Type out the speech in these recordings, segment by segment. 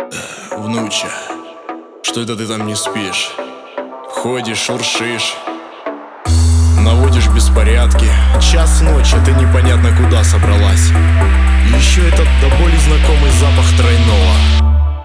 Внуча, что это ты там не спишь? Ходишь, шуршишь, наводишь беспорядки. Час ночи, ты непонятно куда собралась. И еще этот до боли знакомый запах тройного.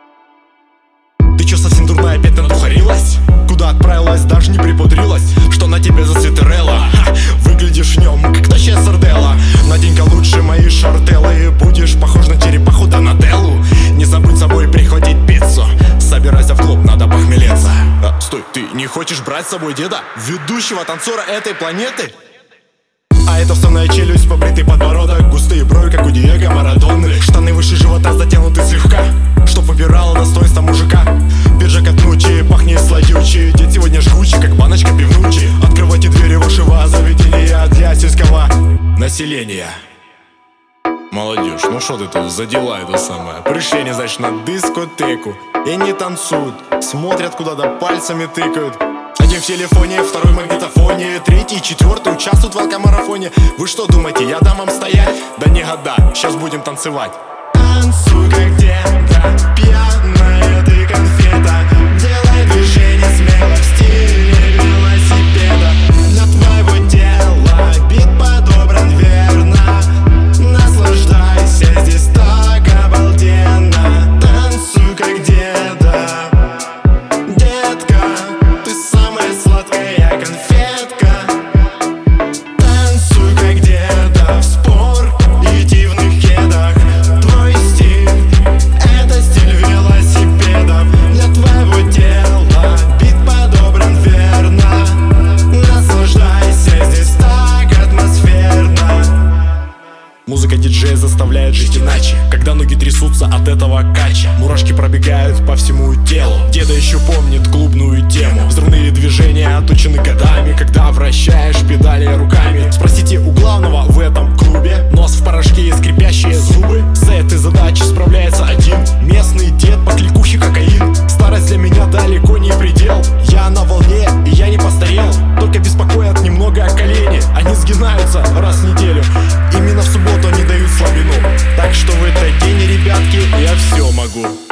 Ты чё, совсем дурная, опять надухарилась? Куда отправилась, даже не припудрилась? Что на тебе за свитерелла? Выглядишь в нем, как тощая сарделла. Надень-ка лучше мои шартеллы, и будешь похож на черепаху Донателлу. Не забудь с собой прихватить пиццу. Собирайся в клуб, надо похмелиться. Стой, ты не хочешь брать с собой деда? Ведущего танцора этой планеты? А это вставная челюсть, побритый подбородок, густые брови, как у Диего Марадоны. Штаны выше живота затянуты слегка, чтоб выбирала достоинство мужика. Пиджак от Нучи, пахнет сладючий. Дед сегодня жгучий, как баночка пивнучи. Открывайте двери вашего заведения для сельского населения. Молодежь, ну что ты тут за дела это самое? Пришли они, значит, на дискотеку и не танцуют, смотрят куда-то, пальцами тыкают. Один в телефоне, второй в магнитофоне, третий, четвертый участвуют в алкомарафоне. Вы что думаете, я дам вам стоять? Да не года, сейчас будем танцевать. Танцуй как детка, пьяная ты конфета. Делай движение смело в стиле велосипеда. Для твоего тела бит подобран верно. Наслаждайся, здесь так обалденно. Танцуй как деда, детка, ты самая сладкая конфетка. Танцуй как деда в спортивных кедах. Твой стиль — это стиль велосипедов. Для твоего тела бит подобран верно. Наслаждайся, здесь так атмосферно. Музыка диджея заставляет жить иначе, когда ноги трясутся от этого кача. Мурашки пробегают по всему телу. Деда еще помнит клубную тему. Взрывные движения отучены годами, когда вращаешь педали руками. Спросите у главного в этом клубе. Нос в порошке и скрипящие зубы. С этой задачей справляется один местный дед по кликухе кокаин. Старость для меня далеко не предел. Я на волне и я не постарел. Только беспокоят немного колени. Они сгинаются раз в неделю. Именно в субботу они дают слабину. Так что в этот день, ребятки, я все могу.